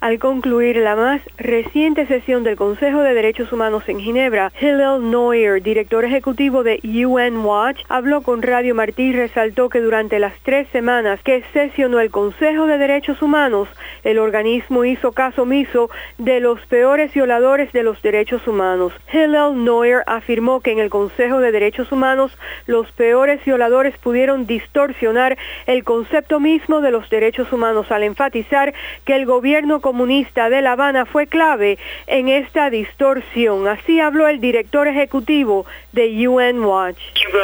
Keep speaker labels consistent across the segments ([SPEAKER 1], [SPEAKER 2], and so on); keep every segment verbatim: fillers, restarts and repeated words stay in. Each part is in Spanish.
[SPEAKER 1] Al concluir la más reciente sesión del Consejo de Derechos Humanos en Ginebra, Hillel Neuer, director ejecutivo de U N Watch, habló con Radio Martí y resaltó que durante las tres semanas que sesionó el Consejo de Derechos Humanos, el organismo hizo caso omiso de los peores violadores de los derechos humanos. Hillel Neuer afirmó que en el Consejo de Derechos Humanos los peores violadores pudieron distorsionar el concepto mismo de los derechos humanos al enfatizar que el gobierno comunista de La Habana fue clave en esta distorsión. Así habló el director ejecutivo de U N Watch.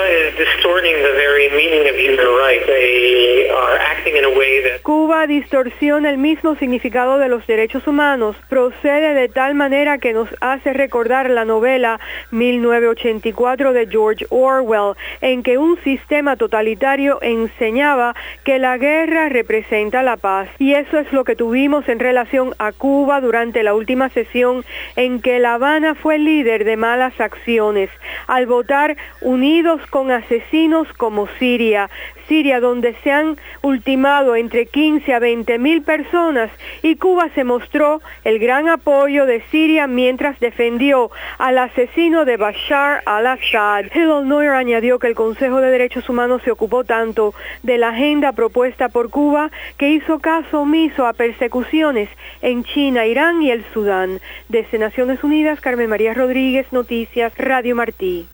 [SPEAKER 1] Cuba distorsiona el mismo significado de los derechos humanos. Procede de tal manera que nos hace recordar la novela mil novecientos ochenta y cuatro de George Orwell, en que un sistema totalitario enseñaba que la guerra representa la paz. Y eso es lo que tuvimos en relación a Cuba durante la última sesión, en que La Habana fue líder de malas acciones, al votar unidos con asesinos como Siria. Siria, donde se han ultimado entre quince a veinte mil personas, y Cuba se mostró el gran apoyo de Siria mientras defendió al asesino de Bashar al-Assad. Hillel Neuer añadió que el Consejo de Derechos Humanos se ocupó tanto de la agenda propuesta por Cuba que hizo caso omiso a persecuciones en China, Irán y el Sudán. Desde Naciones Unidas, Carmen María Rodríguez, Noticias, Radio Martí.